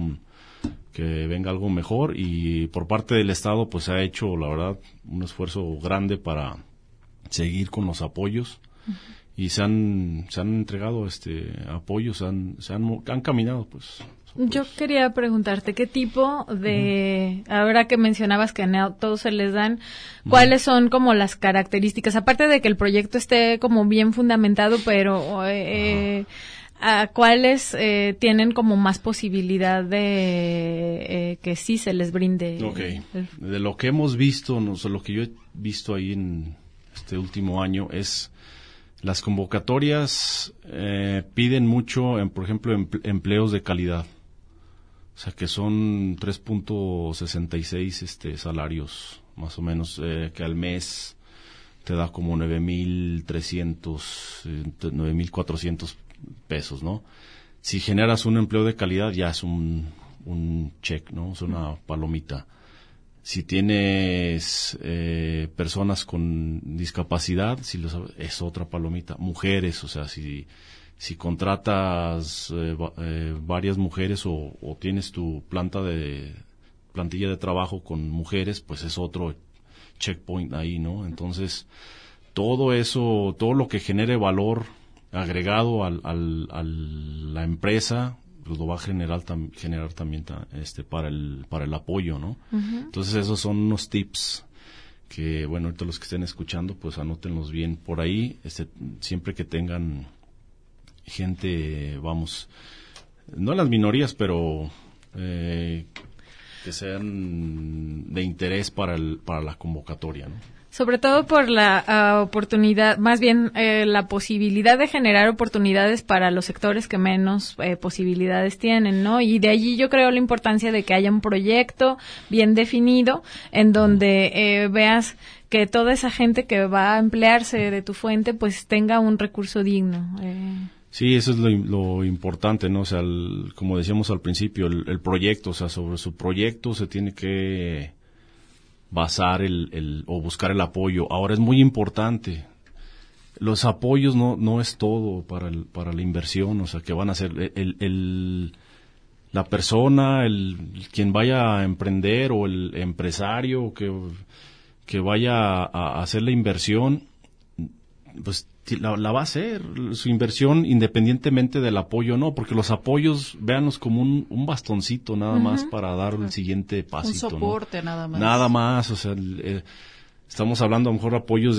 venga algo mejor, y por parte del Estado pues se ha hecho, la verdad, un esfuerzo grande para seguir con los apoyos. Uh-huh. Y se han entregado apoyos, han caminado, pues. Yo quería preguntarte qué tipo de, uh-huh. Ahora que mencionabas que a todos se les dan, ¿cuáles son como las características? Aparte de que el proyecto esté como bien fundamentado, pero ¿a cuáles tienen como más posibilidad de que sí se les brinde? Okay. De lo que hemos visto, lo que yo he visto ahí en este último año es Las convocatorias piden mucho, por ejemplo, empleos de calidad. O sea, que son 3.66 salarios, más o menos, que al mes te da como 9,300, 9,400 pesos, ¿no? Si generas un empleo de calidad, ya es un check, ¿no? Es una palomita. Si tienes personas con discapacidad, es otra palomita. Mujeres, o sea, si contratas varias mujeres o tienes tu plantilla de trabajo con mujeres, pues es otro checkpoint ahí, ¿no? Entonces, todo eso, todo lo que genere valor agregado a la empresa, pues lo va a generar también para el apoyo, ¿no? Uh-huh. Entonces, esos son unos tips que, bueno, ahorita los que estén escuchando, pues anótenlos bien por ahí, siempre que tengan gente, vamos, no las minorías, pero que sean de interés para la convocatoria, ¿no? Sobre todo por la oportunidad, más bien la posibilidad de generar oportunidades para los sectores que menos posibilidades tienen, ¿no? Y de allí yo creo la importancia de que haya un proyecto bien definido en donde veas que toda esa gente que va a emplearse de tu fuente pues tenga un recurso digno. Sí, eso es lo importante, ¿no? O sea, como decíamos al principio, el proyecto, o sea, sobre su proyecto se tiene que basar o buscar el apoyo. Ahora es muy importante. Los apoyos no es todo para la inversión, o sea, que van a ser la persona, quien vaya a emprender o el empresario que vaya a hacer la inversión, pues la va a hacer, su inversión independientemente del apoyo, no, porque los apoyos, véanlos como un bastoncito nada más para dar el siguiente pasito. Un soporte, ¿no? Nada más. Nada más, o sea, estamos hablando a lo mejor apoyos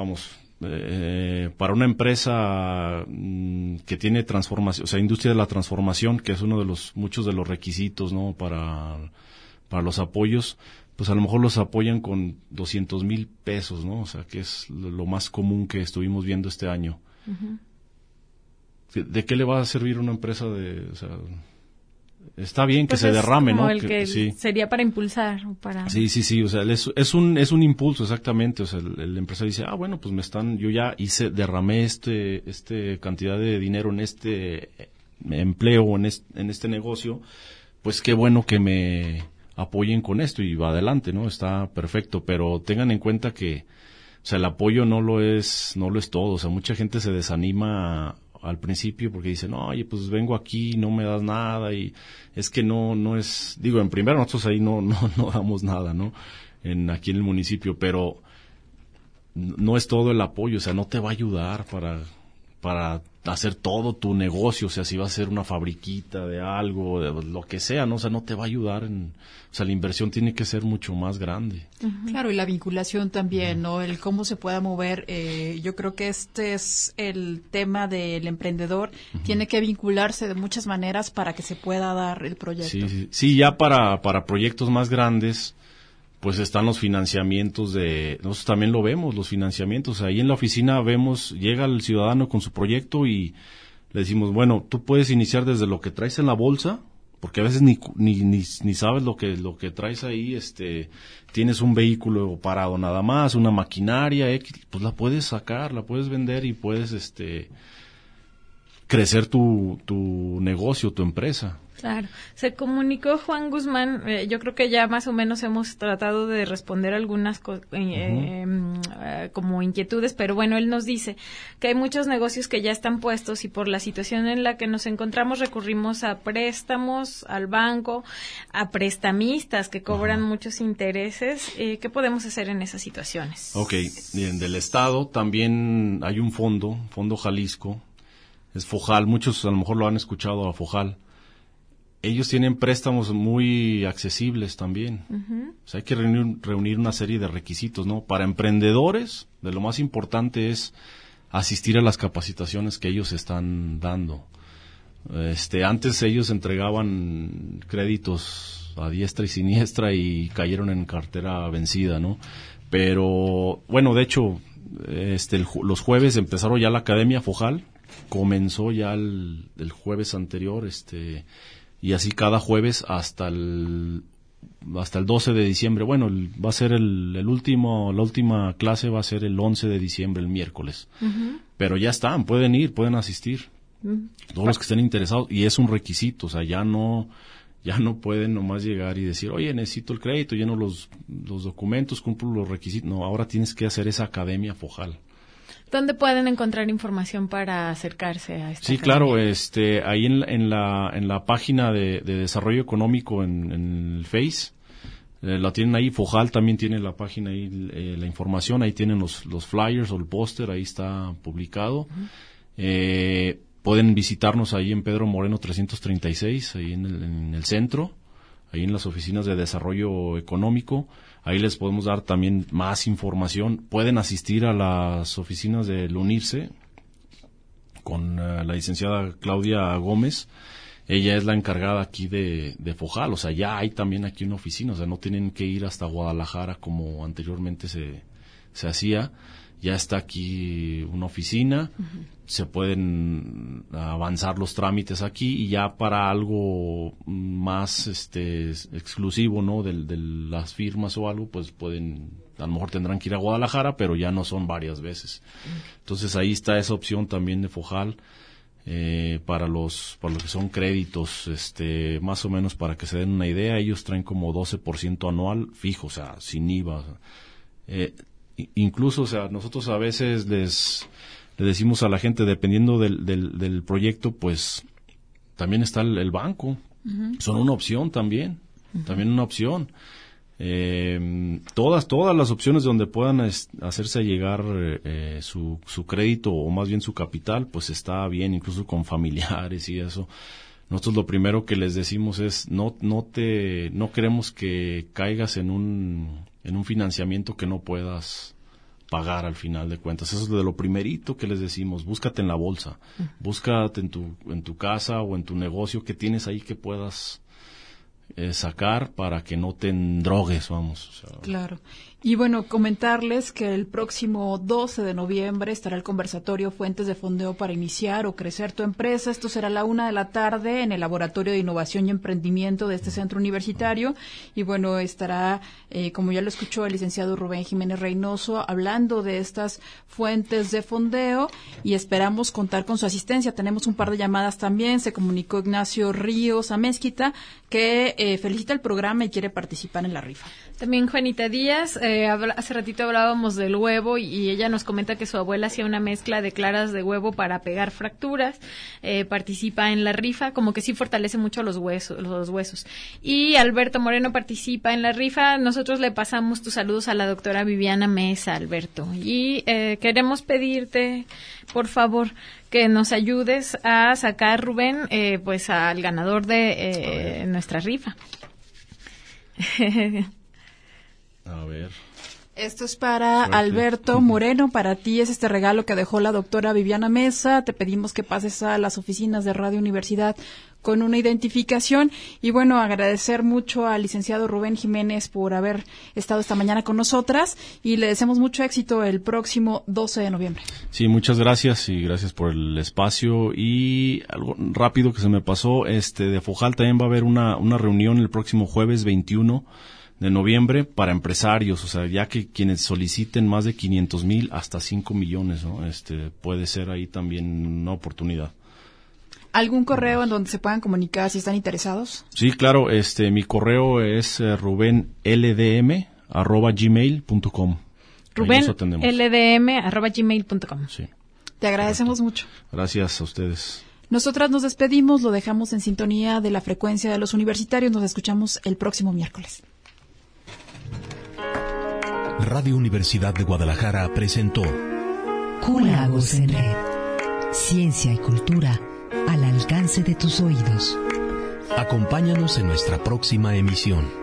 para una empresa que tiene transformación, o sea, industria de la transformación, que es uno de muchos de los requisitos, ¿no? Para los apoyos, pues a lo mejor los apoyan con 200,000 pesos, ¿no? O sea, que es lo más común que estuvimos viendo este año. Uh-huh. ¿De qué le va a servir una empresa o sea, está bien que pues se derrame, como ¿no? El que sí. Sería para impulsar o para... Sí, o sea, es un impulso, exactamente. O sea, el empresario dice, bueno, pues yo ya derramé cantidad de dinero en este empleo, en este negocio, pues qué bueno que me apoyen con esto y va adelante, ¿no? Está perfecto, pero tengan en cuenta que, o sea, el apoyo no lo es todo. O sea, mucha gente se desanima al principio porque dice, no, oye, pues vengo aquí, no me das nada, y es que no es, digo, en primero nosotros ahí no damos nada, ¿no? Aquí en el municipio, pero no es todo el apoyo, o sea, no te va a ayudar para hacer todo tu negocio, o sea, si vas a hacer una fabriquita de algo, de lo que sea, ¿no? O sea, no te va a ayudar o sea, la inversión tiene que ser mucho más grande. Uh-huh. Claro, y la vinculación también, ¿no? El cómo se pueda mover, yo creo que este es el tema del emprendedor, uh-huh. Tiene que vincularse de muchas maneras para que se pueda dar el proyecto. Sí, ya para proyectos más grandes, pues están los financiamientos nosotros también lo vemos, los financiamientos. Ahí en la oficina llega el ciudadano con su proyecto y le decimos, bueno, tú puedes iniciar desde lo que traes en la bolsa, porque a veces ni sabes lo que traes ahí, tienes un vehículo parado nada más, una maquinaria, pues la puedes sacar, la puedes vender y puedes, crecer tu negocio, tu empresa. Claro. Se comunicó Juan Guzmán, yo creo que ya más o menos hemos tratado de responder algunas como inquietudes, pero bueno, él nos dice que hay muchos negocios que ya están puestos y por la situación en la que nos encontramos recurrimos a préstamos, al banco, a prestamistas que cobran muchos intereses. ¿Qué podemos hacer en esas situaciones? Ok, bien, del Estado también hay un Fondo Jalisco, es FOJAL, muchos a lo mejor lo han escuchado a FOJAL. Ellos tienen préstamos muy accesibles también. Uh-huh. O sea, hay que reunir una serie de requisitos, ¿no? Para emprendedores, de lo más importante es asistir a las capacitaciones que ellos están dando. Antes ellos entregaban créditos a diestra y siniestra y cayeron en cartera vencida, ¿no? Pero, bueno, de hecho, los jueves empezaron ya la Academia Fojal, comenzó ya el jueves anterior, y así cada jueves hasta el 12 de diciembre. Bueno, va a ser la última clase va a ser el 11 de diciembre, el miércoles. Uh-huh. Pero ya están, pueden ir, pueden asistir. Uh-huh. Todos los que estén interesados, y es un requisito, o sea, ya no pueden nomás llegar y decir, oye, necesito el crédito, lleno los documentos, cumplo los requisitos. No, ahora tienes que hacer esa Academia Fojal. ¿Dónde pueden encontrar información para acercarse a esta academia? Claro, ahí en la página de desarrollo económico en el Face, la tienen ahí. Fojal también tiene la página ahí, la información, ahí tienen los flyers o el póster, ahí está publicado. Uh-huh. Pueden visitarnos ahí en Pedro Moreno 336, ahí en el centro, ahí en las oficinas de desarrollo económico. Ahí les podemos dar también más información. Pueden asistir a las oficinas del UNIRCE con la licenciada Claudia Gómez. Ella es la encargada aquí de Fojal. O sea, ya hay también aquí una oficina. O sea, no tienen que ir hasta Guadalajara como anteriormente se hacía. Ya está aquí una oficina. Uh-huh. Se pueden avanzar los trámites aquí, y ya para algo más exclusivo, ¿no? de las firmas o algo, pues a lo mejor tendrán que ir a Guadalajara, pero ya no son varias veces. Entonces ahí está esa opción también de Fojal, para los que son créditos, más o menos para que se den una idea. Ellos traen como 12% anual fijo, o sea, sin IVA. Incluso, o sea, nosotros a veces le decimos a la gente, dependiendo del proyecto, pues también está el banco. Uh-huh. Son una opción también. Uh-huh. También una opción. Todas las opciones donde puedan hacerse llegar su crédito, o más bien su capital, pues está bien, incluso con familiares y eso. Nosotros lo primero que les decimos es, no queremos que caigas en un financiamiento que no puedas pagar al final de cuentas. Eso es de lo primerito que les decimos. Búscate en la bolsa, búscate en tu casa o en tu negocio que tienes ahí que puedas sacar para que no te endrogues, vamos. O sea, claro. Y bueno, comentarles que el próximo 12 de noviembre estará el conversatorio Fuentes de Fondeo para iniciar o crecer tu empresa. Esto será a la 1:00 p.m. en el Laboratorio de Innovación y Emprendimiento de este centro universitario. Y bueno, estará, como ya lo escuchó el licenciado Rubén Jiménez Reynoso, hablando de estas fuentes de fondeo, y esperamos contar con su asistencia. Tenemos un par de llamadas también. Se comunicó Ignacio Ríos Amezquita, que felicita el programa y quiere participar en la rifa. También Juanita Díaz, hace ratito hablábamos del huevo, y ella nos comenta que su abuela hacía una mezcla de claras de huevo para pegar fracturas. Participa en la rifa, como que sí fortalece mucho los huesos. Y Alberto Moreno participa en la rifa. Nosotros le pasamos tus saludos a la doctora Viviana Mesa, Alberto. Y queremos pedirte, por favor, que nos ayudes a sacar, Rubén, pues al ganador de nuestra rifa. A ver. Esto es para Alberto Moreno. Para ti es este regalo que dejó la doctora Viviana Mesa. Te pedimos que pases a las oficinas de Radio Universidad con una identificación. Y bueno, agradecer mucho al licenciado Rubén Jiménez por haber estado esta mañana con nosotras, y le deseamos mucho éxito el próximo 12 de noviembre. Sí, muchas gracias, y gracias por el espacio. Y algo rápido que se me pasó, de Fojal también va a haber una reunión el próximo jueves 21 de noviembre para empresarios, o sea, ya que quienes soliciten más de 500,000 hasta 5 millones, ¿no? Puede ser ahí también una oportunidad. ¿Algún correo en donde se puedan comunicar si están interesados? Sí, claro, mi correo es rubenldm@gmail.com. rubenldm@gmail.com. Sí. Te agradecemos mucho. Gracias a ustedes. Nosotras nos despedimos, lo dejamos en sintonía de la frecuencia de los universitarios. Nos escuchamos el próximo miércoles. Radio Universidad de Guadalajara presentó Cúlagos en Red. Ciencia y cultura al alcance de tus oídos. Acompáñanos en nuestra próxima emisión.